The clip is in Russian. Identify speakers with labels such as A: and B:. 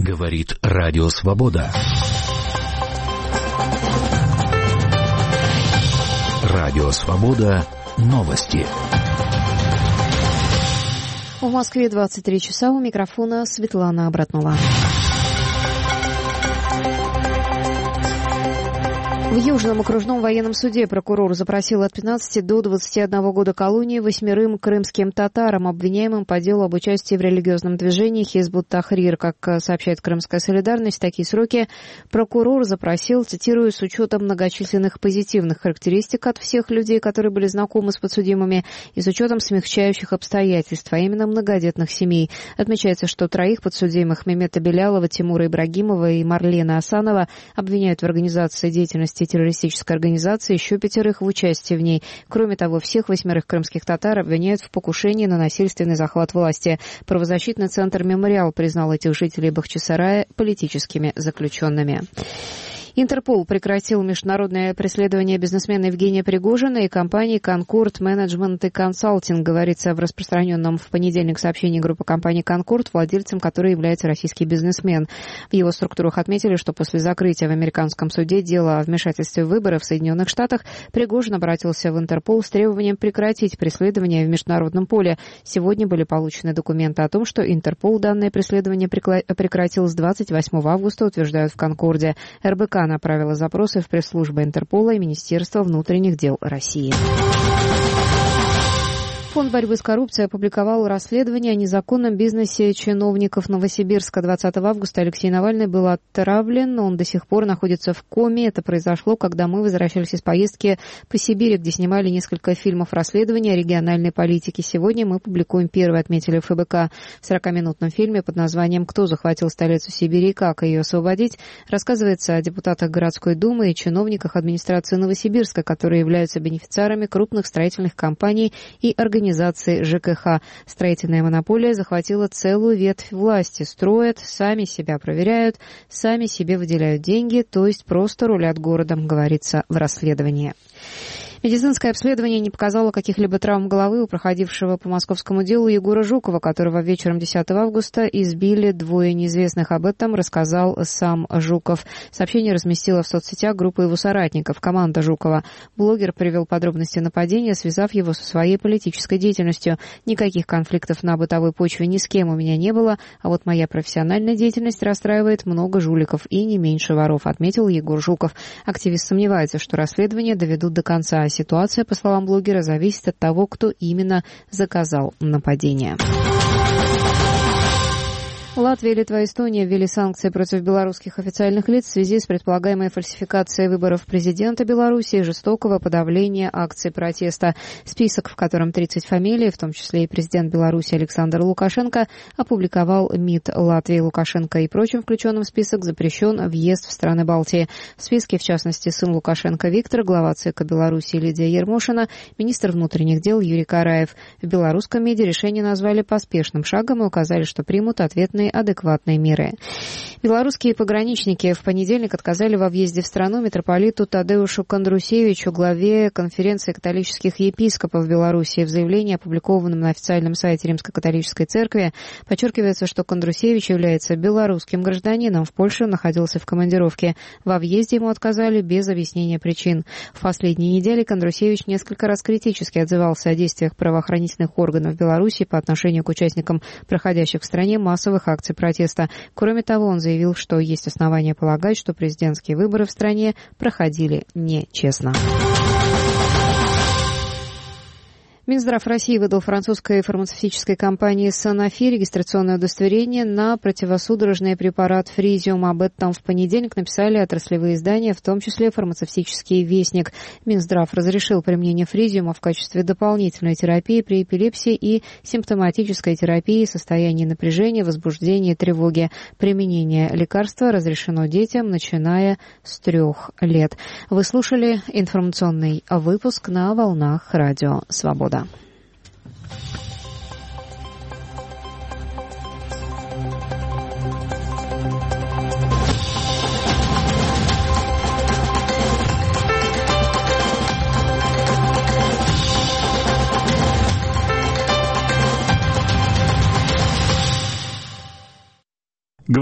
A: Говорит Радио Свобода. Радио Свобода. Новости.
B: В Москве 23 часа. У микрофона Светлана Обратнова. В Южном окружном военном суде прокурор запросил от 15 до 21 года колонии 8 крымским татарам, обвиняемым по делу об участии в религиозном движении Хизбут Тахрир. Как сообщает Крымская солидарность, такие сроки прокурор запросил, цитирую, с учетом многочисленных позитивных характеристик от всех людей, которые были знакомы с подсудимыми, и с учетом смягчающих обстоятельств, а именно многодетных семей. Отмечается, что 3 подсудимых Мемета Белялова, Тимура Ибрагимова и Марлена Асанова обвиняют в организации деятельности террористической организации, еще 5 в участии в ней. Кроме того, всех 8 крымских татар обвиняют в покушении на насильственный захват власти. Правозащитный центр «Мемориал» признал этих жителей Бахчисарая политическими заключенными. Интерпол прекратил международное преследование бизнесмена Евгения Пригожина и компании «Конкорд Менеджмент и Консалтинг», говорится в распространенном в понедельник сообщении группы компании «Конкорд», владельцем которой является российский бизнесмен. В его структурах отметили, что после закрытия в американском суде дела о вмешательстве в выборы в Соединенных Штатах Пригожин обратился в Интерпол с требованием прекратить преследование в международном поле. Сегодня были получены документы о том, что Интерпол данное преследование прекратил с 28 августа, утверждают в «Конкорде». РБК направила запросы в пресс-службы Интерпола и Министерство внутренних дел России. Фонд борьбы с коррупцией опубликовал расследование о незаконном бизнесе чиновников Новосибирска. 20 августа Алексей Навальный был отравлен, но он до сих пор находится в коме. Это произошло, когда мы возвращались из поездки по Сибири, где снимали несколько фильмов расследования о региональной политике. Сегодня мы публикуем первый, отметили в ФБК. В 40-минутном фильме под названием «Кто захватил столицу Сибири и как ее освободить» рассказывается о депутатах городской думы и чиновниках администрации Новосибирска, которые являются бенефициарами крупных строительных компаний и организаций ЖКХ. Строительная монополия захватила целую ветвь власти. Строят, сами себя проверяют, сами себе выделяют деньги, то есть просто рулят городом, говорится в расследовании. Медицинское обследование не показало каких-либо травм головы у проходившего по московскому делу Егора Жукова, которого вечером 10 августа избили 2 неизвестных. Об этом рассказал сам Жуков. Сообщение разместила в соцсетях группа его соратников, команда Жукова. Блогер привел подробности нападения, связав его со своей политической деятельностью. Никаких конфликтов на бытовой почве ни с кем у меня не было, а вот моя профессиональная деятельность расстраивает много жуликов и не меньше воров, отметил Егор Жуков. Активист сомневается, что расследование доведут до конца. Ситуация, по словам блогера, зависит от того, кто именно заказал нападение. Латвия, Литва и Эстония ввели санкции против белорусских официальных лиц в связи с предполагаемой фальсификацией выборов президента Беларуси и жестокого подавления акций протеста. Список, в котором 30 фамилий, в том числе и президент Беларуси Александр Лукашенко, опубликовал МИД Латвии. Лукашенко и прочим включенным в список запрещен въезд в страны Балтии. В списке, в частности, сын Лукашенко Виктор, глава ЦИКа Беларуси Лидия Ермошина, министр внутренних дел Юрий Караев. В белорусском МИДе решение назвали поспешным шагом и указали, что примут ответные адекватные меры. Белорусские пограничники в понедельник отказали во въезде в страну митрополиту Тадеушу Кондрусевичу, главе конференции католических епископов Беларуси. В заявлении, опубликованном на официальном сайте Римско-католической церкви, подчеркивается, что Кондрусевич является белорусским гражданином, в Польше находился в командировке. Во въезде ему отказали без объяснения причин. В последние недели Кондрусевич несколько раз критически отзывался о действиях правоохранительных органов Беларуси по отношению к участникам проходящих в стране массовых акций протеста. Кроме того, он заявил, что есть основания полагать, что президентские выборы в стране проходили нечестно. Минздрав России выдал французской фармацевтической компании Sanofi регистрационное удостоверение на противосудорожный препарат Фризиум. Об этом в понедельник написали отраслевые издания, в том числе фармацевтический вестник. Минздрав разрешил применение Фризиума в качестве дополнительной терапии при эпилепсии и симптоматической терапии состояния напряжения, возбуждения и тревоги. Применение лекарства разрешено детям, начиная с 3 лет. Вы слушали информационный выпуск на волнах Радио Свобода.